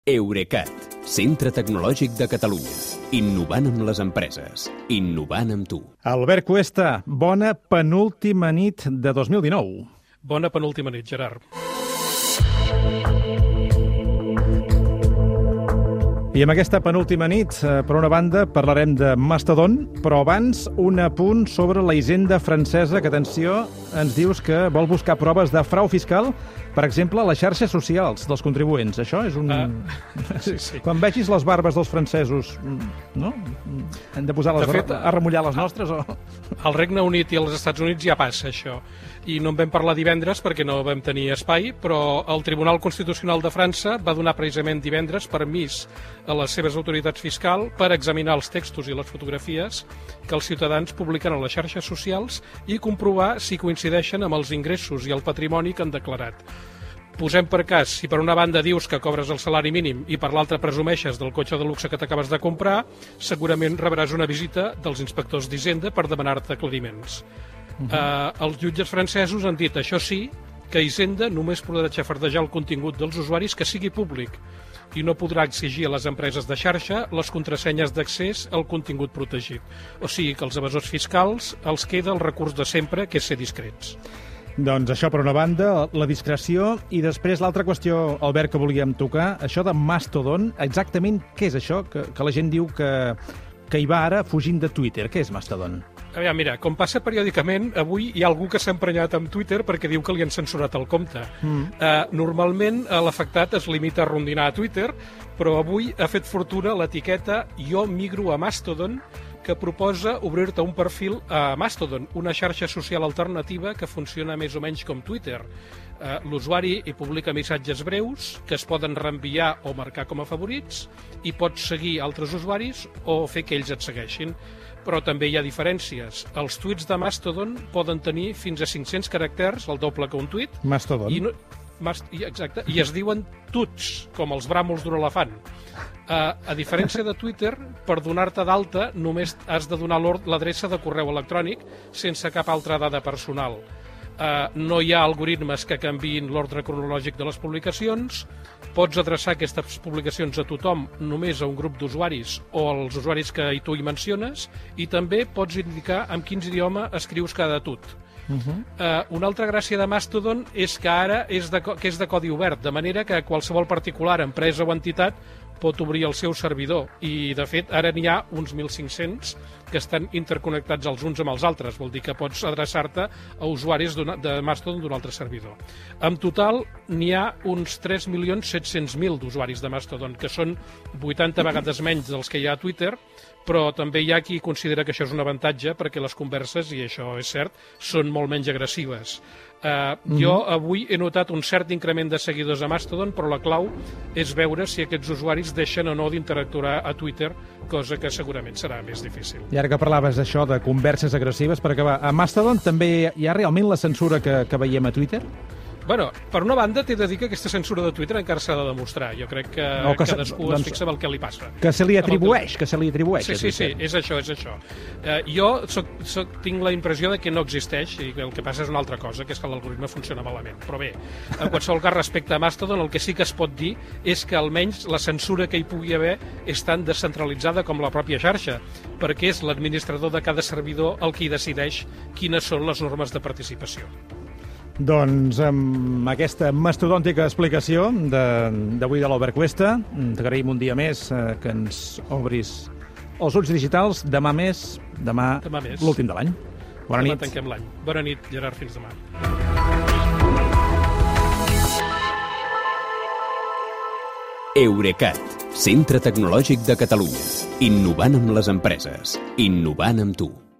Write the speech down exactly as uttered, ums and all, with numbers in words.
Eurecat, centre tecnològic de Catalunya. Innovant amb les empreses. Innovant amb tu. Albert Cuesta, bona penúltima nit de dos mil dinou. Bona penúltima nit, Gerard. I amb aquesta penúltima nit, per una banda, parlarem de Mastodon, però abans un apunt sobre la hisenda francesa, que, atenció, ens dius que vol buscar proves de frau fiscal, per exemple, a les xarxes socials dels contribuents. Això és un... Uh, sí, sí. Quan vegis les barbes dels francesos, no? Hem de posar les de fet, a remullar les nostres o...? Al Regne Unit i als Estats Units ja passa això. I no en vam parlar divendres perquè no vam tenir espai, però el Tribunal Constitucional de França va donar precisament divendres permís a les seves autoritats fiscals per examinar els textos i les fotografies que els ciutadans publiquen a les xarxes socials i comprovar si coincideixen amb els ingressos i el patrimoni que han declarat. Posem per cas, si per una banda dius que cobres el salari mínim i per l'altra presumeixes del cotxe de luxe que t'acabes de comprar, segurament rebràs una visita dels inspectors d'Hisenda per demanar-te aclariments. Uh -huh. uh, els jutges francesos han dit, això sí, que Hisenda només podrà xafardejar el contingut dels usuaris que sigui públic i no podrà exigir a les empreses de xarxa les contrasenyes d'accés al contingut protegit. O sigui que els evasors fiscals els queda el recurs de sempre, que és ser discrets. Doncs això per una banda, la discreció, i després l'altra qüestió, Albert, que volíem tocar, això de Mastodon, exactament què és això? Que, que la gent diu que, que hi va ara fugint de Twitter. Què és Mastodon? Aviam, mira, com passa periòdicament, avui hi ha algú que s'ha emprenyat amb Twitter perquè diu que li han censurat el compte. Mm. Uh, normalment l'afectat es limita a rondinar a Twitter, però avui ha fet fortuna l'etiqueta Jo migro a Mastodon, que proposa obrir-te un perfil a Mastodon, una xarxa social alternativa que funciona més o menys com Twitter. Uh, L'usuari hi publica missatges breus que es poden reenviar o marcar com a favorits i pots seguir altres usuaris o fer que ells et segueixin. Però també hi ha diferències. Els tuits de Mastodon poden tenir fins a cinc-cents caràcters, el doble que un tuit. Mastodon. I no, mast, i, exacte, i es diuen tuts, com els bràmols d'un elefant. Uh, a diferència de Twitter, per donar-te d'alta només has de donar l'adreça de correu electrònic sense cap altra dada personal. Uh, no hi ha algoritmes que canviïn l'ordre cronològic de les publicacions, pots adreçar aquestes publicacions a tothom, només a un grup d'usuaris o als usuaris que tu hi menciones, i també pots indicar en quin idioma escrius cada tut. Uh -huh. uh, una altra gràcia de Mastodon és que ara és de, que és de codi obert, de manera que qualsevol particular, empresa o entitat pot obrir el seu servidor, i de fet ara n'hi ha uns mil cinc-cents que estan interconnectats els uns amb els altres, vol dir que pots adreçar-te a usuaris de Mastodon d'un altre servidor. En total n'hi ha uns tres milions set-cents mil d'usuaris de Mastodon, que són vuitanta vegades menys dels que hi ha a Twitter, però també hi ha qui considera que això és un avantatge perquè les converses, i això és cert, són molt menys agressives. Uh, mm-hmm. Jo avui he notat un cert increment de seguidors a Mastodon, però la clau és veure si aquests usuaris deixen o no d'interactuar a Twitter, cosa que segurament serà més difícil. I ara que parlaves d'això, de converses agressives, per acabar, a Mastodon també hi ha realment la censura que, que veiem a Twitter? Bueno, per una banda t'he de dir que aquesta censura de Twitter encara s'ha de demostrar. Jo crec que, no, que cadascú doncs, es fixa amb el que li passa. Que se li atribueix, que se li atribueix. Sí, sí, sí, és això, és això. Uh, jo soc, soc, tinc la impressió de que no existeix, i que el que passa és una altra cosa, que és que l'algoritme funciona malament. Però bé, en qualsevol cas, respecte a Mastodon, el que sí que es pot dir és que almenys la censura que hi pugui haver és tan descentralitzada com la pròpia xarxa, perquè és l'administrador de cada servidor el que hi decideix quines són les normes de participació. Doncs amb aquesta mastodòntica explicació d'avui de, de l'Albert Cuesta, t'agraïm un dia més eh, que ens obris els ulls digitals. Demà més, demà, demà més. L'últim de l'any. Bona demà nit. Tanquem l'any. Bona nit, Gerard, fins demà. Eurecat, centre tecnològic de Catalunya. Innovant amb les empreses. Innovant amb tu.